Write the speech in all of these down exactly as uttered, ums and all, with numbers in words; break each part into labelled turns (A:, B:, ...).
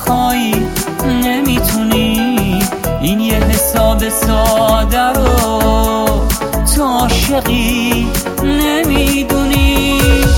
A: نخوای نمیتونی این یه حساب ساده رو تو عاشقی نمیدونی.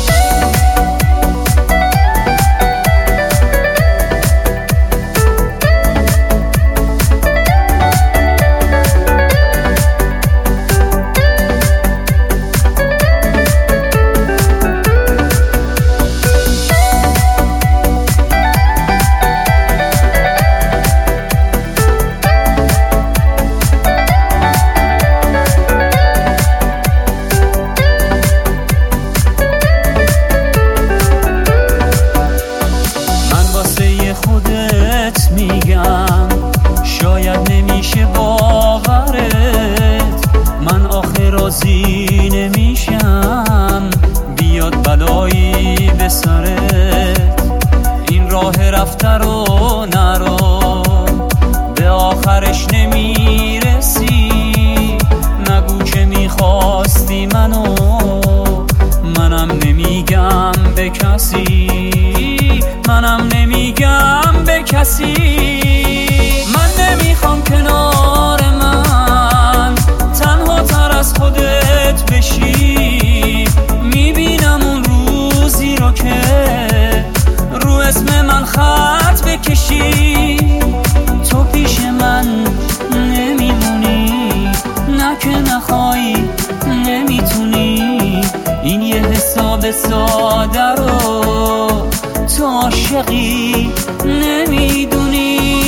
A: خودت میگم شاید نمیشه باورت، من آخه راضی نمیشم بیاد بلایی به سرت. این راه رفته رو نرو به آخرش نمیرسی، نگو که میخواستی منو، منم نمیگم به کسی، منم نمیگم به کسی. من نمیخوام کنار من تنها تر از خودت بشی، میبینم اون روزی رو که رو اسم من خط بکشی. تو پیش من نمیمونی، نه که نخوای نمیتونی این یه حساب ساده رو تو عاشقی نمیدونی.